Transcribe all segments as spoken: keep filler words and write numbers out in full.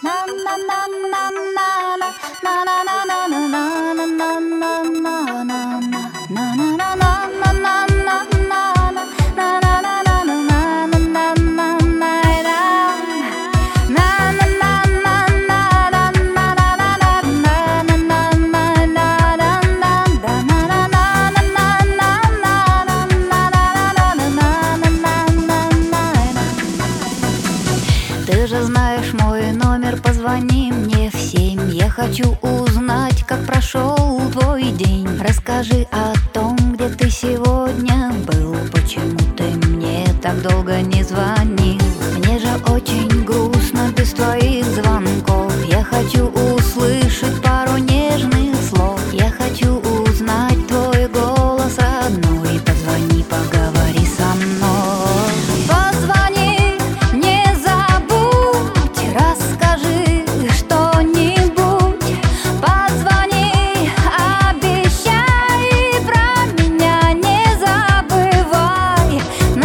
Ты же знаешь мой номер, позвони мне в семь. Я хочу узнать, как прошел твой день. Расскажи о том, где ты сегодня был. Почему ты мне так долго не звонил? Мне же очень грустно без твоих звонков. Я хочу услышать пару нежных слов. Я хочу узнать твой голос родной. Позвони, поговори со мной. Позвони, не забудь, расскажи что-нибудь. Позвони, обещай, про меня не забывай.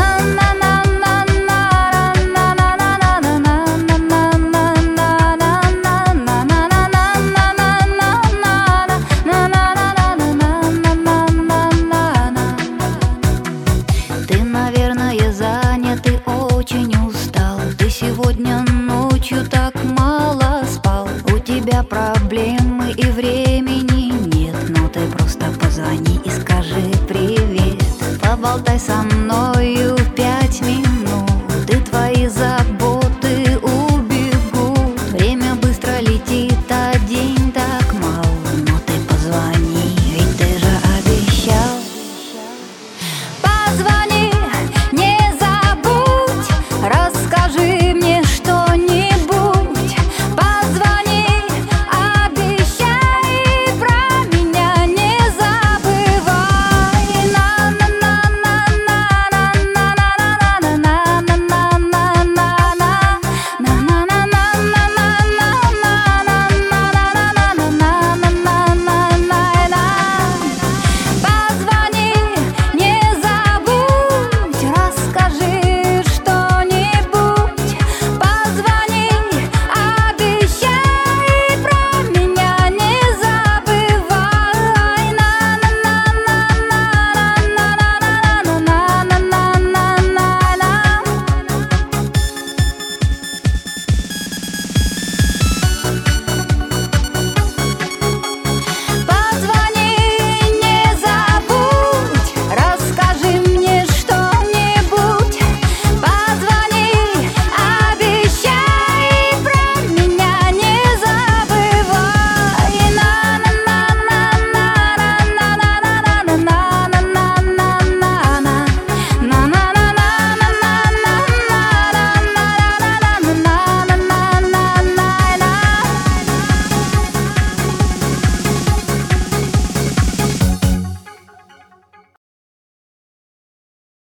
Ты, наверное, занят и очень устал. Ты сегодня ночью так мало спал. У тебя проблемы и времени нет. Но ты просто позвони и скажи привет. Поболтай со мною пять минут. Ты твои заботы